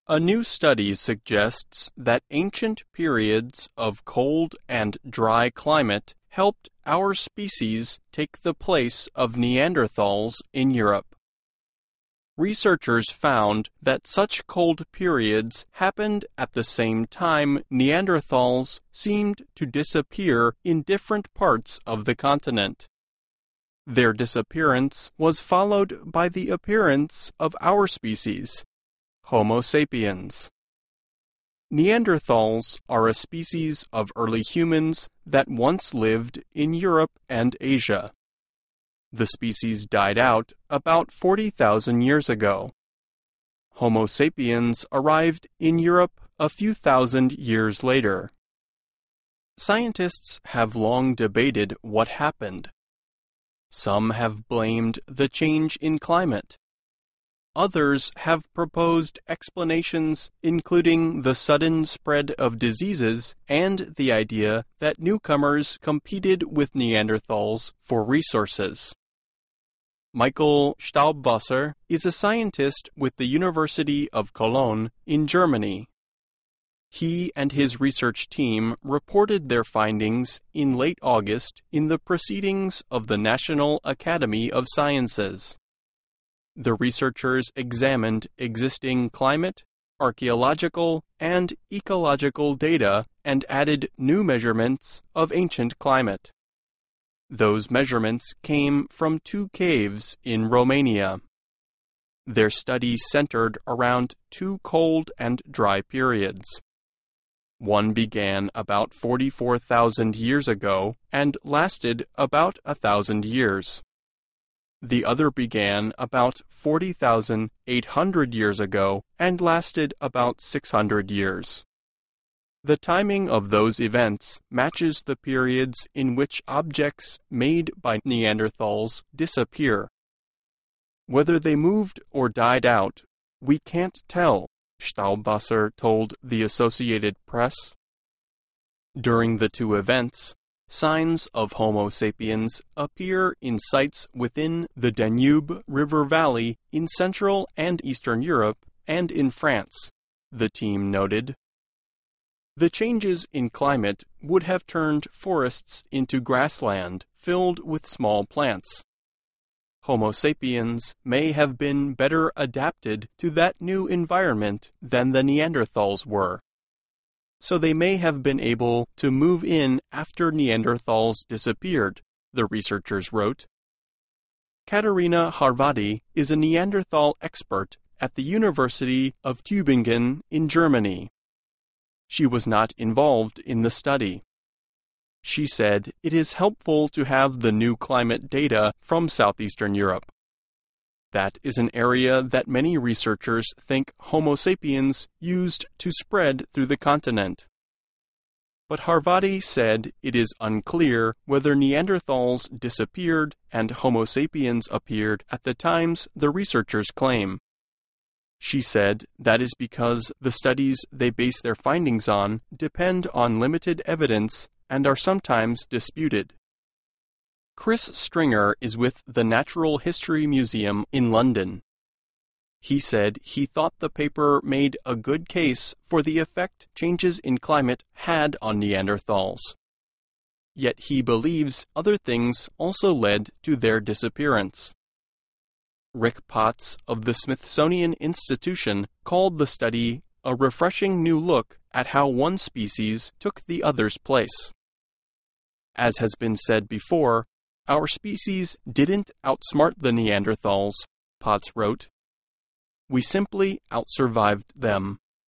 A new study suggests that ancient periods of cold and dry climate helped our species take the place of Neanderthals in Europe. Researchers found that such cold periods happened at the same time Neanderthals seemed to disappear in different parts of the continent. Their disappearance was followed by the appearance of our species, Homo sapiens. Neanderthals are a species of early humans that once lived in Europe and Asia. The species died out about 40,000 years ago. Homo sapiens arrived in Europe a few thousand years later. Scientists have long debated what happened. Some have blamed the change in climate. Others have proposed explanations including the sudden spread of diseases and the idea that newcomers competed with Neanderthals for resources. Michael Staubwasser is a scientist with the University of Cologne in Germany. He and his research team reported their findings in late August in the Proceedings of the National Academy of Sciences. The researchers examined existing climate, archaeological, and ecological data and added new measurements of ancient climate. Those measurements came from 2 caves in Romania. Their study centered around 2 cold and dry periods. One began about 44,000 years ago and lasted about 1,000 years. The other began about 40,800 years ago and lasted about 600 years. The timing of those events matches the periods in which objects made by Neanderthals disappear. Whether they moved or died out, we can't tell, Staubwasser told the Associated Press. During the 2 events, signs of Homo sapiens appear in sites within the Danube River Valley in Central and Eastern Europe and in France, the team noted. The changes in climate would have turned forests into grassland filled with small plants. Homo sapiens may have been better adapted to that new environment than the Neanderthals were. So they may have been able to move in after Neanderthals disappeared, the researchers wrote. Katharina Harvati is a Neanderthal expert at the University of Tübingen in Germany. She was not involved in the study. She said it is helpful to have the new climate data from southeastern Europe. That is an area that many researchers think Homo sapiens used to spread through the continent. But Harvati said it is unclear whether Neanderthals disappeared and Homo sapiens appeared at the times the researchers claim. She said that is because the studies they base their findings on depend on limited evidence and are sometimes disputed. Chris Stringer is with the Natural History Museum in London. He said he thought the paper made a good case for the effect changes in climate had on Neanderthals. Yet he believes other things also led to their disappearance. Rick Potts of the Smithsonian Institution called the study a refreshing new look at how one species took the other's place. As has been said before, our species didn't outsmart the Neanderthals, Potts wrote. We simply outsurvived them.